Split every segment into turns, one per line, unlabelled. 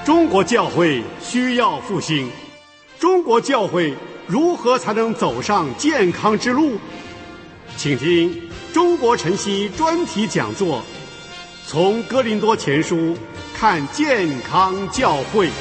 中国教会需要复兴，中国教会如何才能走上健康之路？请听中国晨曦专题讲座，从哥林多前书看健康教会。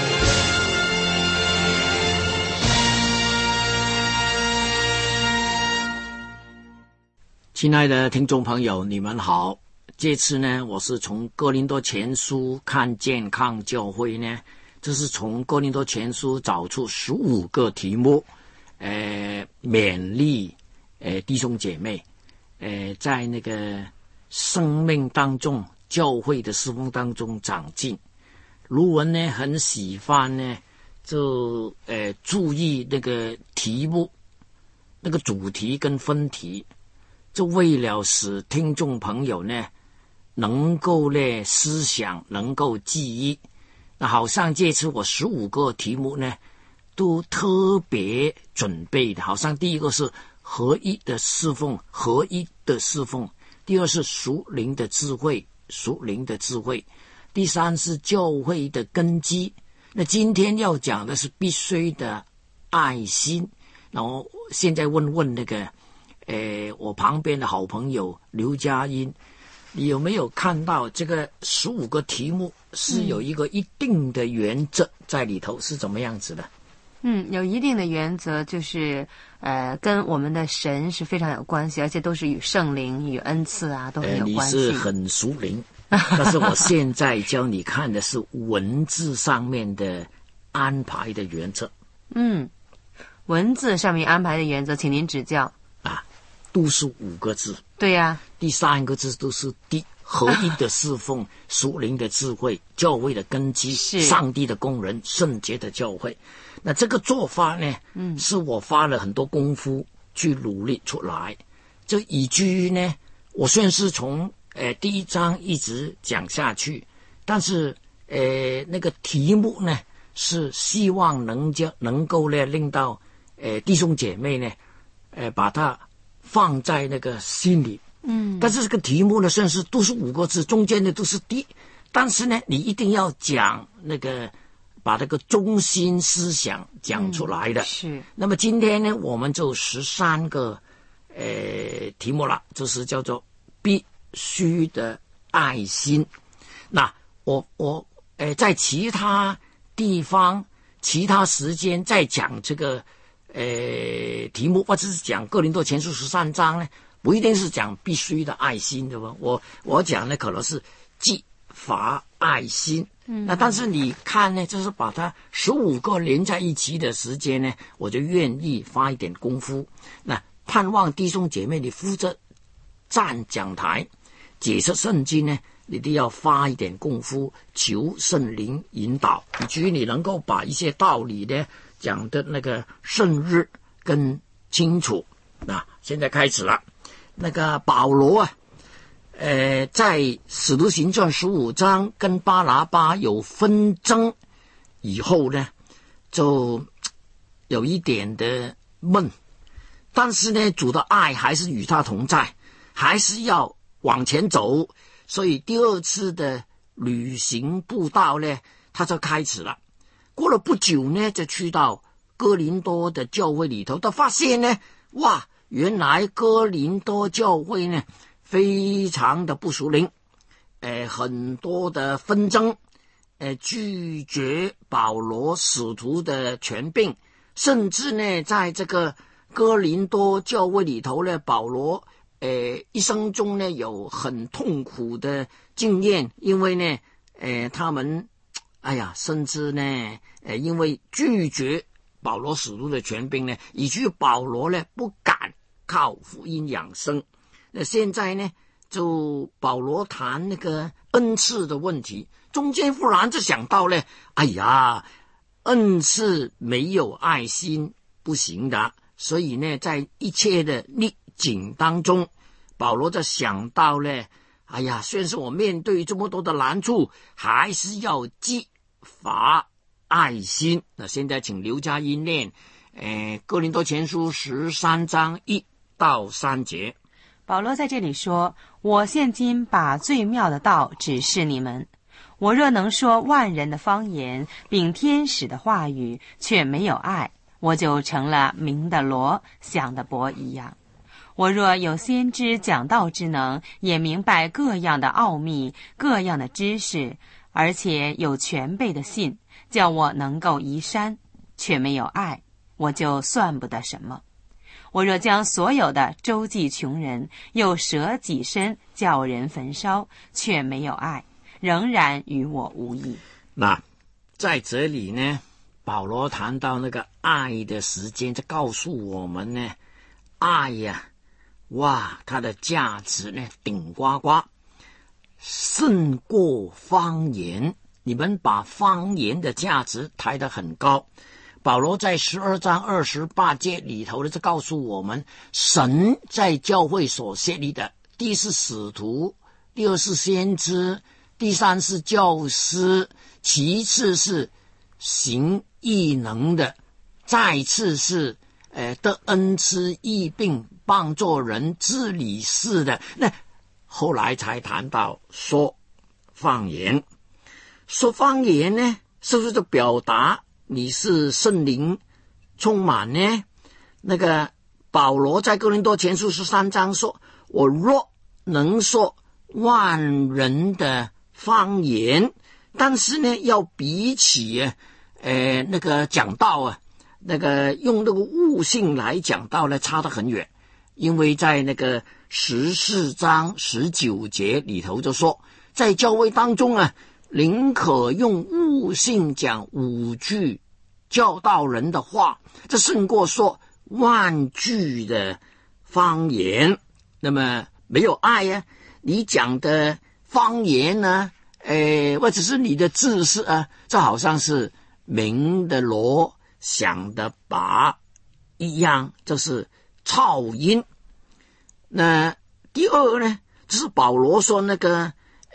亲爱的听众朋友，你们好。这次呢，我是从哥林多前书看健康教会呢，这是从哥林多前书找出15个题目，勉励弟兄姐妹，在那个生命当中、教会的侍奉当中长进。卢文呢很喜欢呢，就注意那个题目、那个主题跟分题，就为了使听众朋友呢能够呢思想能够记忆。那好像这次我15个题目呢都特别准备的，好像第一个是合一的侍奉，合一的侍奉；第二是属灵的智慧，属灵的智慧；第三是教会的根基。那今天要讲的是必须的爱心。然后现在问那个我旁边的好朋友刘佳音，你有没有看到这个15个题目是有一个一定的原则在里头，是怎么样子的？
有一定的原则，就是跟我们的神是非常有关系，而且都是与圣灵、与恩赐啊都很有关系。
你是很熟灵，但是我现在教你看的是文字上面的安排的原则。
文字上面安排的原则，请您指教。
都是5个字。
对呀，
第3个字都是合一的侍奉，属灵的智慧，教会的根基，上帝的工人，圣洁的教会。那这个做法呢，是我花了很多功夫去努力出来。这以至于呢，我虽然是从第1章一直讲下去，但是那个题目呢，是希望能够呢令到弟兄姐妹呢把它放在那个心里。但是这个题目呢，虽然是都是5个字，中间的都是但是呢，你一定要讲那个，把那个中心思想讲出来的。
是。那
么今天呢，我们就13个题目了，就是叫做必须的爱心。那我在其他地方、其他时间再讲这个题目，或者是讲哥林多前书13章呢，不一定是讲必须的爱心，对吧？我讲的可能是既乏爱心。那但是你看呢，就是把它15个连在一起的时间呢，我就愿意花一点功夫。那盼望弟兄姐妹，你负责站讲台解释圣经呢，你都要花一点功夫，求圣灵引导，以至于你能够把一些道理呢讲的那个深入跟清楚。那现在开始了。那个保罗在使徒行传15章跟巴拿巴有纷争以后呢，就有一点的闷，但是呢，主的爱还是与他同在，还是要往前走，所以第2次的旅行步道呢，他就开始了。过了不久呢，就去到哥林多的教会里头，他发现呢，哇，原来哥林多教会呢非常的不属灵，很多的纷争，拒绝保罗使徒的权柄，甚至呢在这个哥林多教会里头呢，保罗一生中呢有很痛苦的经验，因为呢他们甚至呢因为拒绝保罗使徒的权柄呢，以至于保罗呢不敢靠福音养生。那现在呢，就保罗谈那个恩赐的问题，中间忽然就想到呢，恩赐没有爱心不行的，所以呢，在一切的逆境当中，保罗就想到呢，虽然是我面对这么多的难处，还是要激发爱心。那现在请刘佳音念哥林多前书13章1到3节。
保罗在这里说，我现今把最妙的道指示你们， 我若能说万人的方言，并天使的话语，却没有爱，我就成了明的罗，响的钹一样。我若有先知讲道之能，也明白各样的奥秘，各样的知识，而且有全备的信，叫我能够移山，却没有爱，我就算不得什么。我若将所有的周济穷人，又舍己身叫人焚烧，却没有爱，仍然与我无益。
那在这里呢，保罗谈到那个爱的时间，就告诉我们呢，爱呀，哇，它的价值呢顶呱呱，胜过方言。你们把方言的价值抬得很高。保罗在12章28节里头呢，就告诉我们，神在教会所设立的，第一是使徒，第二是先知，第三是教师，其次是行异能的，再次是得恩赐异病帮助人治理事的。那后来才谈到说方言。说方言呢，是不是就表达你是圣灵充满呢？那个保罗在哥林多前书13章说，我若能说万人的方言，但是呢要比起那个讲道啊，那个用那个悟性来讲道呢，差得很远。因为在那个14章19节里头就说，在教会当中啊，宁可用悟性讲5句教导人的话，这胜过说万句的方言。那么没有爱啊，你讲的方言呢，或者是你的知识啊，这好像是鸣的锣响的钹一样，这是噪音。那第二呢，就是保罗说那个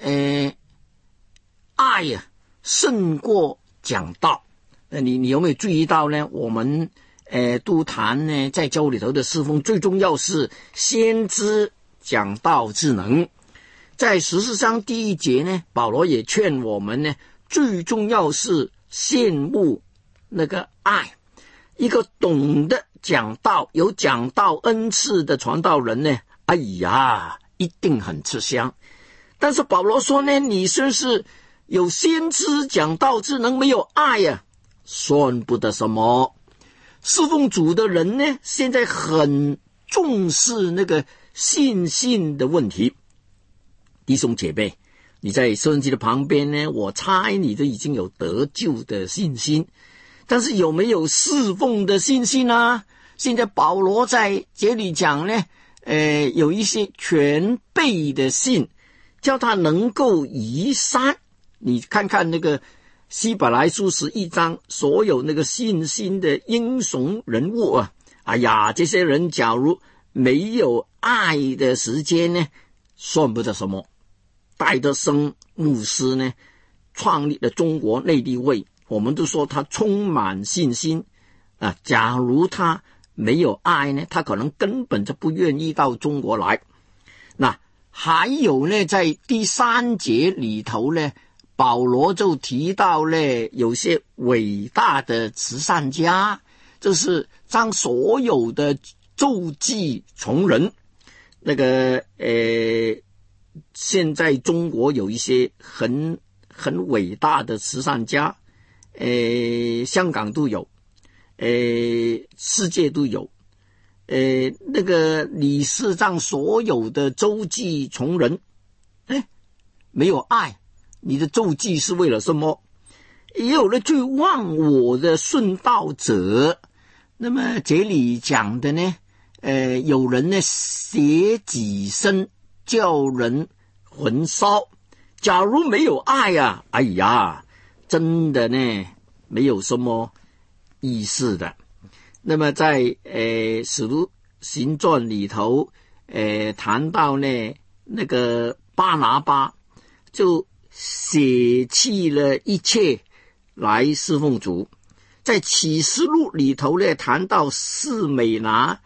爱呀，胜过讲道。你有没有注意到呢？我们都谈呢，在教会里头的侍奉最重要是先知讲道之能。在14章第1节呢，保罗也劝我们呢，最重要是羡慕那个爱。一个懂得讲道、有讲道恩赐的传道人呢，哎呀，一定很吃香。但是保罗说呢，你说是有先知讲道之能，没有爱呀，算不得什么。侍奉主的人呢，现在很重视那个信心的问题。弟兄姐妹，你在收音机的旁边呢，我猜你都已经有得救的信心，但是有没有侍奉的信心呢？现在保罗在这里讲呢，有一些全备的信，叫他能够移山。你看看那个希伯来书11章，所有那个信心的英雄人物啊，哎呀，这些人假如没有爱的时间呢，算不得什么。戴德生牧师呢，创立了中国内地会，我们都说他充满信心啊。假如他没有爱呢，他可能根本就不愿意到中国来。那还有呢，在第3节里头呢，保罗就提到呢，有些伟大的慈善家，就是将所有的周济穷人。那个现在中国有一些很伟大的慈善家，香港都有，世界都有。那个理事长所有的周济穷人，没有爱，你的周济是为了什么？也有了最忘我的顺道者。那么这里讲的呢，有人呢舍己身叫人焚烧。假如没有爱啊，哎呀，真的呢没有什么意思的。那么在使徒行传里头谈到呢，那个巴拿巴就舍弃了一切来侍奉主。在启示录里头呢，谈到士美拿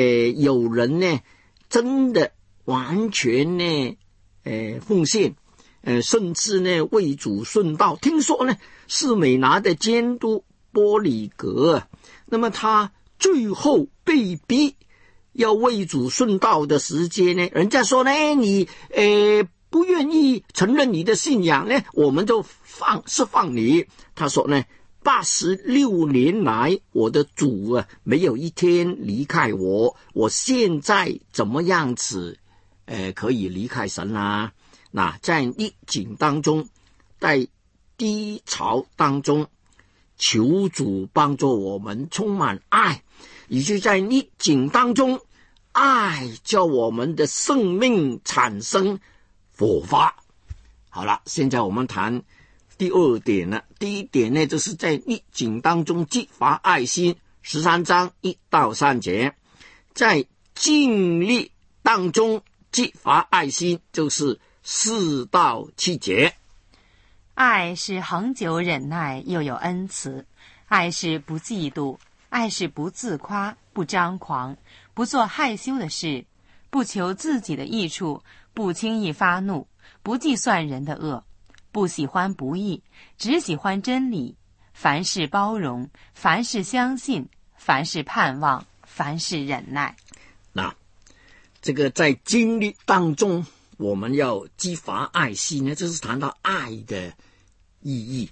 有人呢真的完全呢奉献， 甚至呢为主顺道。听说呢士美拿的监督波里格，那么他最后被逼要为主顺道的时间呢，人家说呢，你不愿意承认你的信仰呢，我们就释放你。他说呢，86年来我的主啊没有一天离开我，我现在怎么样子可以离开神啊？那在逆境当中，在低潮当中，求主帮助我们充满爱，以及在逆境当中，爱叫我们的生命产生火花。好了，现在我们谈第二点了。第一点呢，就是在逆境当中激发爱心，13章1到3节。在尽力当中激发爱心，就是4到7节。
爱是恒久忍耐，又有恩慈；爱是不嫉妒，爱是不自夸，不张狂，不做害羞的事，不求自己的益处，不轻易发怒，不计算人的恶，不喜欢不义，只喜欢真理。凡事包容，凡事相信，凡事盼望，凡事忍耐。
那这个在经历当中，我们要激发爱心呢，这是谈到爱的意义。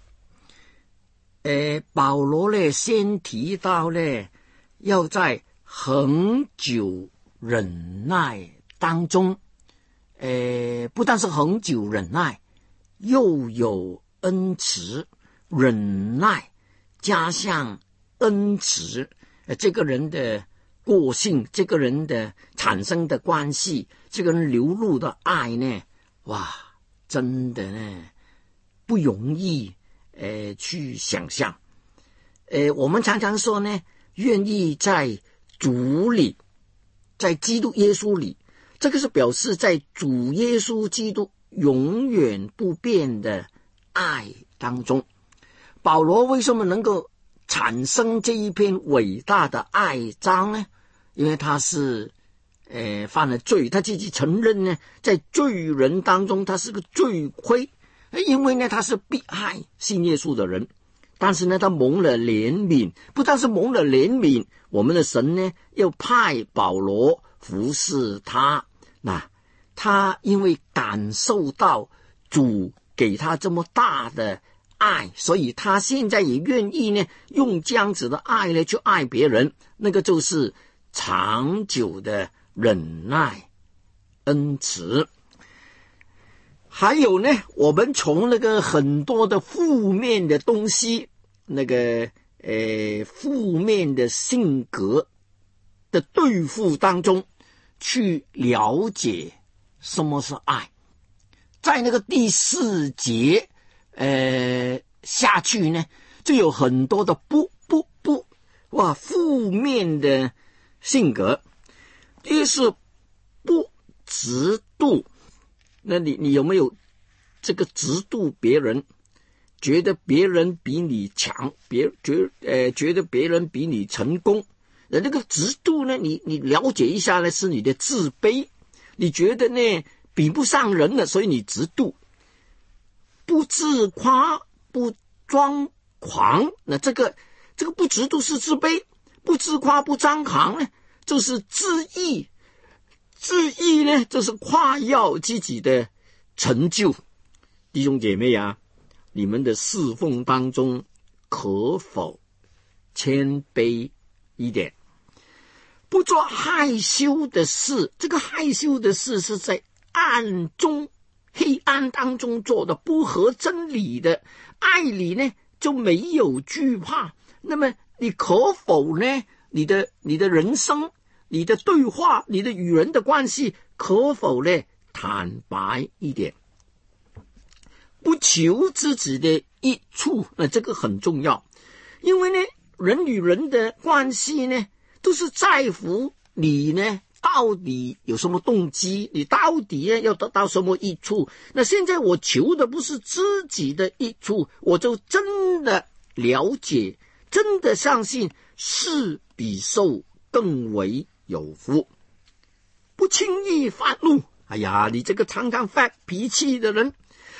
保罗呢先提到呢，要在恒久忍耐当中，不但是恒久忍耐，又有恩慈。忍耐加上恩慈，这个人的个性，这个人的产生的关系，这个人流露的爱呢，哇，真的呢不容易去想象。我们常常说呢，愿意在主里，在基督耶稣里，这个是表示在主耶稣基督永远不变的爱当中。保罗为什么能够产生这一篇伟大的爱章呢？因为他是犯了罪，他自己承认呢，在罪人当中他是个罪魁，因为呢他是迫害信耶稣的人，但是呢他蒙了怜悯，不但是蒙了怜悯，我们的神呢又派保罗服侍他。那他因为感受到主给他这么大的爱，所以他现在也愿意呢用这样子的爱呢去爱别人，那个就是长久的忍耐恩慈。还有呢，我们从那个很多的负面的东西，那个负面的性格的对付当中去了解什么是爱。在那个第4节下去呢，就有很多的不，哇，负面的性格。第一是不嫉妒，那你有没有这个嫉妒别人，觉得别人比你强，觉得别人比你成功？那个嫉妒呢，你了解一下呢，是你的自卑，你觉得呢比不上人了，所以你嫉妒。不自夸，不张狂，那这个不嫉妒是自卑，不自夸不张狂呢，就是自义。自义呢，就是夸耀自己的成就。弟兄姐妹啊，你们的侍奉当中可否谦卑一点，不做害羞的事？这个害羞的事是在暗中黑暗当中做的，不合真理的。爱里呢就没有惧怕。那么你可否呢，你的人生，你的对话，你的与人的关系，可否呢坦白一点，不求自己的益处？那这个很重要，因为呢人与人的关系呢都是在乎你呢到底有什么动机，你到底要得到什么益处。那现在我求的不是自己的益处，我就真的了解，真的相信是比受更为有福。不轻易发怒，哎呀，你这个常常发脾气的人，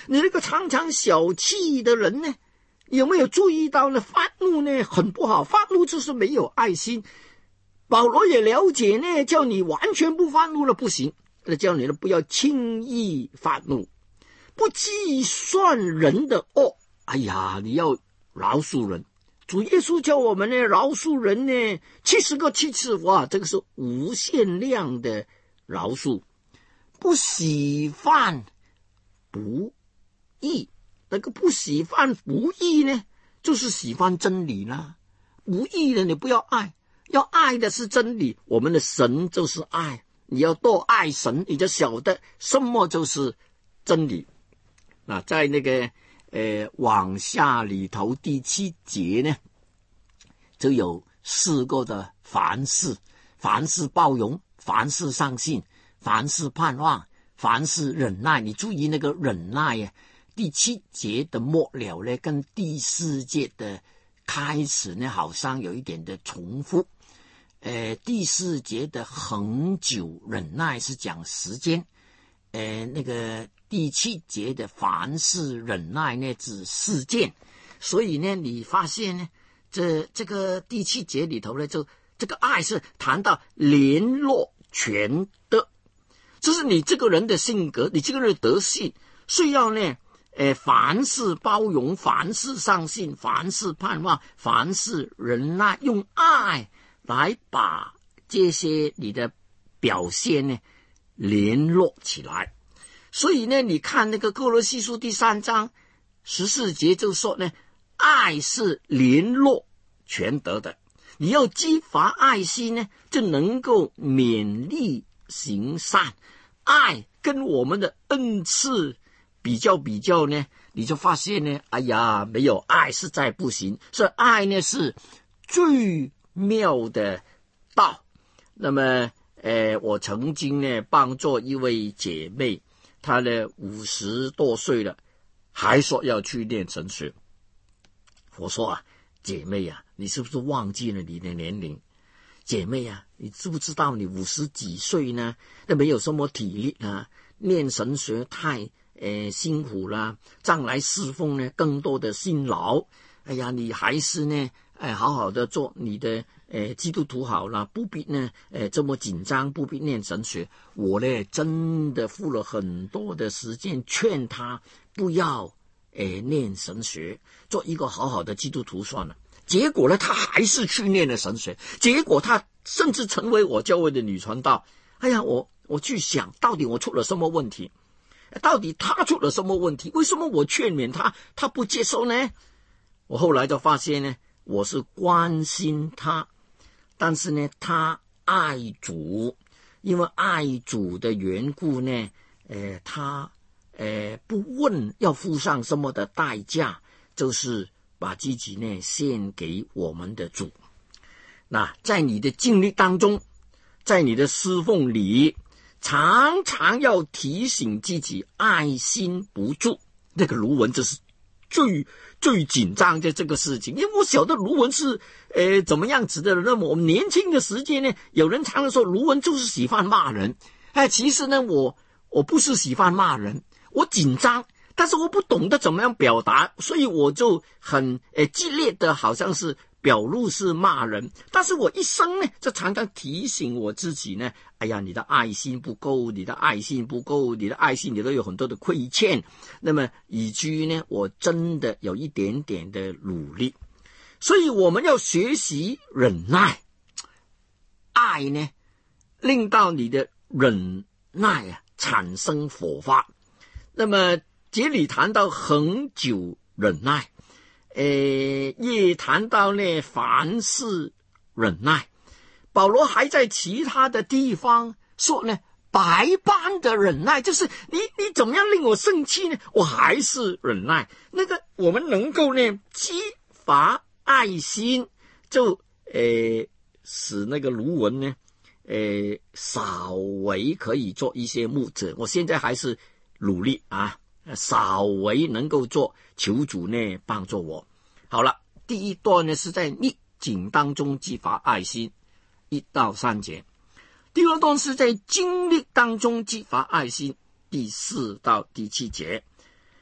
你那个常常小气的人呢，有没有注意到呢？发怒呢很不好，发怒就是没有爱心。保罗也了解呢，叫你完全不发怒了不行，叫你呢不要轻易发怒，不计算人的恶。哎呀，你要饶恕人。主耶稣叫我们呢饶恕人呢70个7次，哇，这个是无限量的饶恕。不喜犯不义，那个不喜犯不义呢，就是喜欢真理啦。不义的你不要爱，要爱的是真理。我们的神就是爱，你要多爱神，你就晓得什么就是真理。那在那个往下里头第7节呢，就有4个的凡事：凡事包容，凡事相信，凡事盼望，凡事忍耐。你注意那个忍耐啊，第7节的末了呢，跟第4节的开始呢，好像有一点的重复。第4节的恒久忍耐是讲时间，那个第7节的凡事忍耐呢指事件。所以呢，你发现呢，这个第7节里头呢，就这个爱是谈到联络全德，就是你这个人的性格，你这个人的德性，需要呢凡事包容，凡事相信，凡事盼望，凡事忍耐，用爱来把这些你的表现呢联络起来。所以呢，你看那个哥罗西书第3章14节就说呢，爱是联络全德的。你要激发爱心呢，就能够勉励行善。爱跟我们的恩赐比较呢，你就发现呢，哎呀，没有爱实在不行。所以爱呢是最妙的道。那么我曾经呢帮助一位姐妹，她呢50多岁了，还说要去念神学。我说啊，姐妹啊，你是不是忘记了你的年龄？姐妹啊，你知不知道你50几岁呢，那没有什么体力啊，念神学太辛苦了，将来侍奉呢更多的辛劳。哎呀，你还是呢好好的做你的基督徒好了，不必呢这么紧张，不必念神学。我呢真的付了很多的时间劝他不要念神学，做一个好好的基督徒算了。结果呢他还是去念了神学，结果他甚至成为我教会的女传道。哎呀，我去想到底我出了什么问题，到底他出了什么问题，为什么我劝勉他不接受呢？我后来就发现呢，我是关心他，但是呢他爱主，因为爱主的缘故呢他不问要付上什么的代价，就是把自己呢献给我们的主。那在你的经历当中，在你的侍奉里，常常要提醒自己爱心不住。那个卢文就是最紧张的这个事情，因为我晓得卢文是怎么样子的。那么我们年轻的时间呢，有人常常说卢文就是喜欢骂人。其实呢我不是喜欢骂人，我紧张，但是我不懂得怎么样表达，所以我就很激烈的好像是表露是骂人。但是我一生呢就常常提醒我自己呢，哎呀，你的爱心不够，你的爱心不够，你的爱心里头有很多的亏欠。那么以至于呢我真的有一点点的努力。所以我们要学习忍耐。爱呢令到你的忍耐产生火花。那么这里谈到恒久忍耐，也谈到呢凡事忍耐。保罗还在其他的地方说呢，百般的忍耐，就是你怎么样令我生气呢，我还是忍耐。那个我们能够呢激发爱心，就使那个卢文呢稍微可以做一些牧者。我现在还是努力啊，稍微能够做，求主呢帮助我。好了，第一段呢是在逆境当中激发爱心，1到3节。第二段是在经历当中激发爱心，第4到第7节。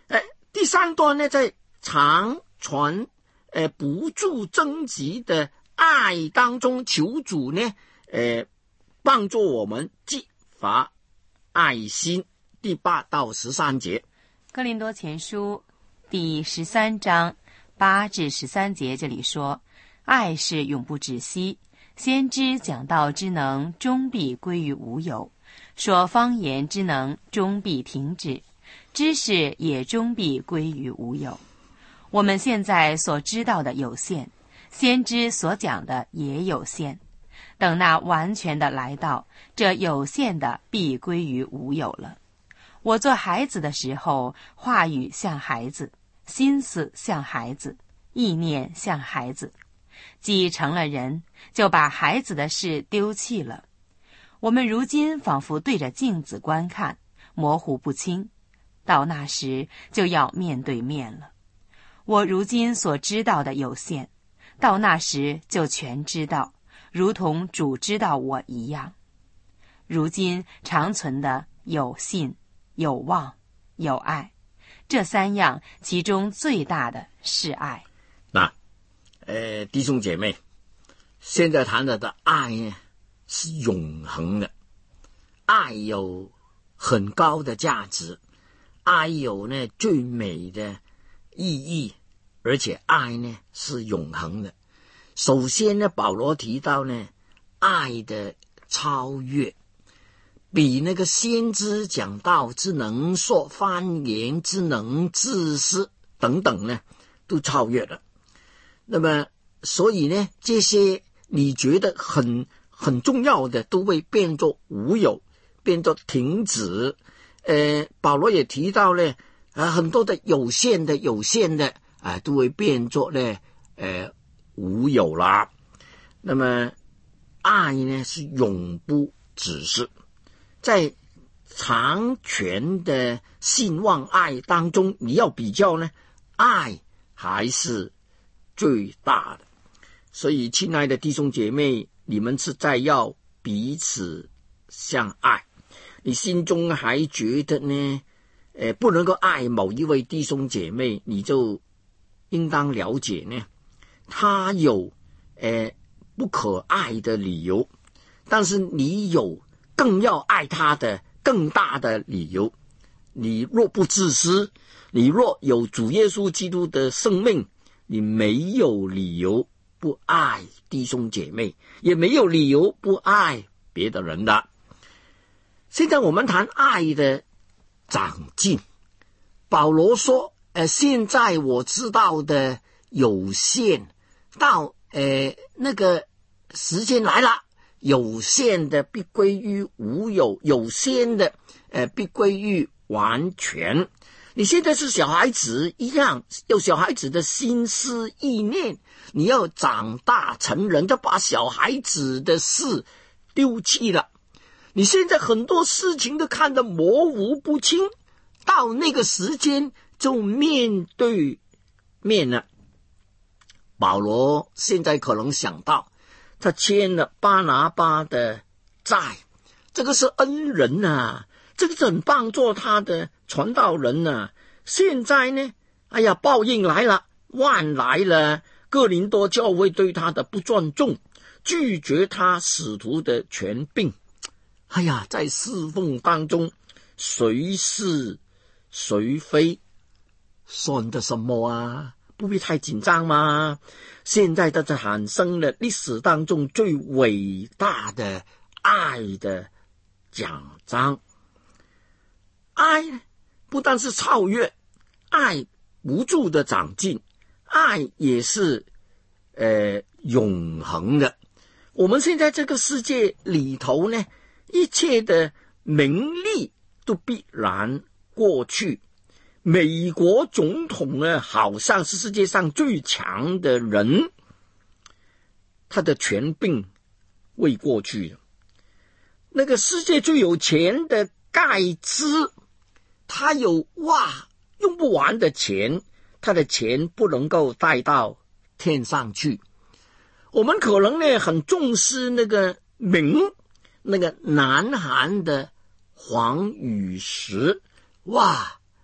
第3段呢，在常存不住增极的爱当中，求主呢帮助我们激发爱心。第8到13节，
哥林多前书第13章8至13节，这里说，爱是永不止息，先知讲道之能终必归于无有，说方言之能终必停止，知识也终必归于无有。我们现在所知道的有限，先知所讲的也有限，等那完全的来到，这有限的必归于无有了。我做孩子的时候，话语像孩子，心思像孩子，意念像孩子。既成了人，就把孩子的事丢弃了。我们如今仿佛对着镜子观看，模糊不清，到那时就要面对面了。我如今所知道的有限，到那时就全知道，如同主知道我一样。如今长存的有信，有望，有爱，这3样，其中最大的是爱。
那弟兄姐妹，现在谈到的爱呢，是永恒的。爱有很高的价值，爱有呢最美的意义，而且爱呢是永恒的。首先呢，保罗提到呢，爱的超越，比那个先知讲道之能、说方言之能、知识等等呢，都超越了。那么，所以呢，这些你觉得很重要的，都会变作无有，变作停止。保罗也提到呢，很多的有限的都会变作呢无有啦。那么爱呢是永不止息，在长全的信望爱当中，你要比较呢，爱还是最大的。所以亲爱的弟兄姐妹，你们是在要彼此相爱。你心中还觉得呢不能够爱某一位弟兄姐妹，你就应当了解呢，他有不可爱的理由，但是你有更要爱他的更大的理由。你若不自私，你若有主耶稣基督的生命，你没有理由不爱弟兄姐妹，也没有理由不爱别的人的。现在我们谈爱的长进。保罗说现在我知道的有限，到那个时间来了，有限的必归于无有，有限的必归于完全。你现在是小孩子一样，有小孩子的心思意念，你要长大成人，就把小孩子的事丢弃了。你现在很多事情都看得模糊不清，到那个时间就面对面了。保罗现在可能想到，他欠了巴拿巴的债，这个是恩人啊，这个是很帮助他的传道人啊。现在呢，报应来了，万来了。哥林多教会对他的不尊重，拒绝他使徒的权柄。在侍奉当中，谁是谁非，算得什么啊？不必太紧张嘛。现在它产生了历史当中最伟大的爱的奖章。爱不但是超越，爱无助的长进，爱也是永恒的。我们现在这个世界里头呢，一切的名利都必然过去。美国总统呢，好像是世界上最强的人，他的权柄未过去了。那个世界最有钱的盖茨，他有用不完的钱，他的钱不能够带到天上去。我们可能呢很重视那个名，那个南韩的黄宇石，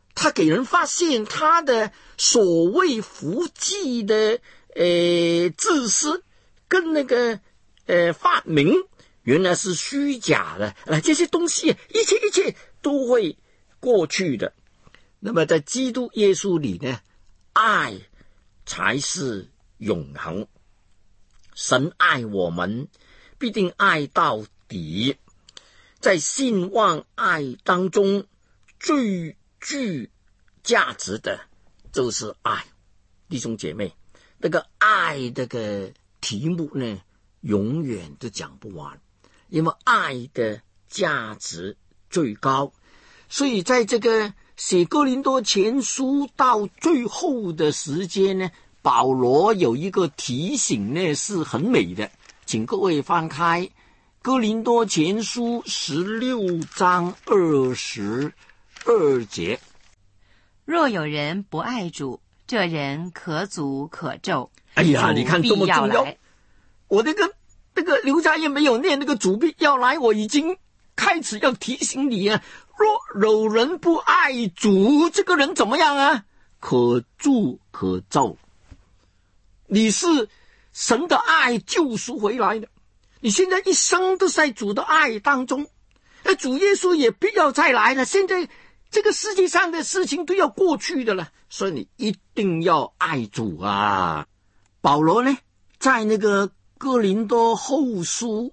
他给人发现他的所谓福记的自私跟那个发明原来是虚假的，这些东西一切都会过去的。那么在基督耶稣里呢，爱才是永恒。神爱我们，必定爱到底。在信望爱当中，最具价值的就是爱。弟兄姐妹，那个爱这个题目呢，永远都讲不完，因为爱的价值最高。所以在这个写哥林多前书到最后的时间呢，保罗有一个提醒呢，是很美的，请各位翻开哥林多前书16章22节。
若有人不爱主，这人可诅可咒。
哎呀，你看多么重要！我那个刘家燕没有念那个主必要来，我已经开始要提醒你啊。若有人不爱主，这个人怎么样啊？可诅可咒。你是神的爱救赎回来的，你现在一生都在主的爱当中，主耶稣也必要再来了，现在这个世界上的事情都要过去的了，所以你一定要爱主啊。保罗呢，在那个哥林多后书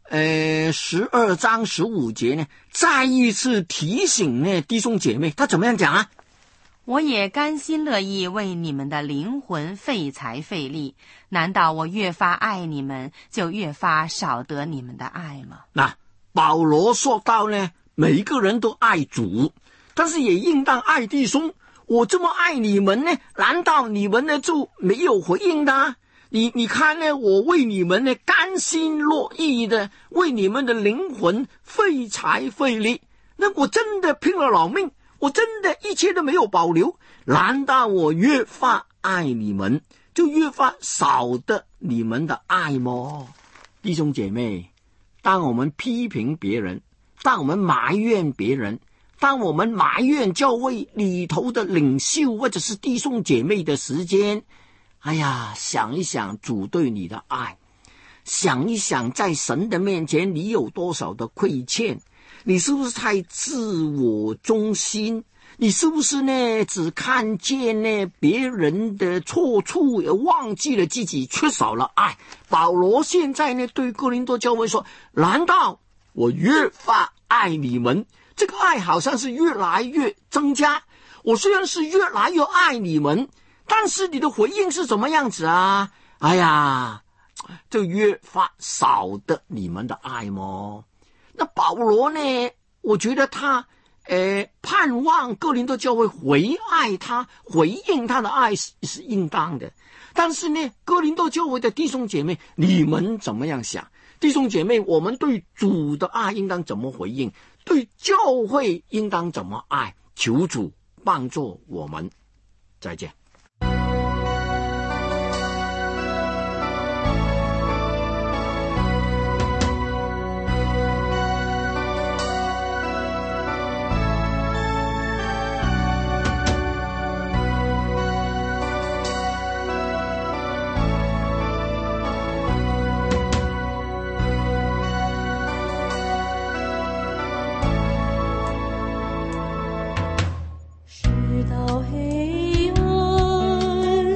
12章15节呢，再一次提醒呢弟兄姐妹，他怎么样讲啊？
我也甘心乐意为你们的灵魂费财费力，难道我越发爱你们，就越发少得你们的爱吗？
那保罗说到呢，每一个人都爱主，但是也应当爱弟兄。我这么爱你们呢，难道你们呢就没有回应的啊？你看呢，我为你们呢甘心乐意的为你们的灵魂费财费力，那我真的拼了老命，我真的一切都没有保留，难道我越发爱你们，就越发少的你们的爱吗？弟兄姐妹，当我们批评别人，当我们埋怨别人，当我们埋怨教会里头的领袖或者是弟兄姐妹的时间，哎呀，想一想主对你的爱，想一想在神的面前你有多少的亏欠，你是不是太自我中心？你是不是呢只看见呢别人的错处，也忘记了自己缺少了爱？保罗现在呢对哥林多教会说，难道我越发爱你们，这个爱好像是越来越增加，我虽然是越来越爱你们，但是你的回应是什么样子啊？哎呀，就越发少的你们的爱吗？那保罗呢，我觉得他盼望哥林多教会回爱他，回应他的爱是应当的。但是呢，哥林多教会的弟兄姐妹，你们怎么样想？弟兄姐妹，我们对主的爱应当怎么回应？对教会应当怎么爱？求主帮助我们。再见。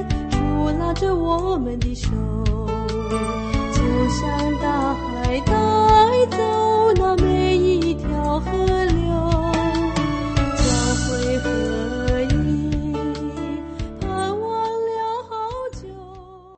我们的手，就像大海的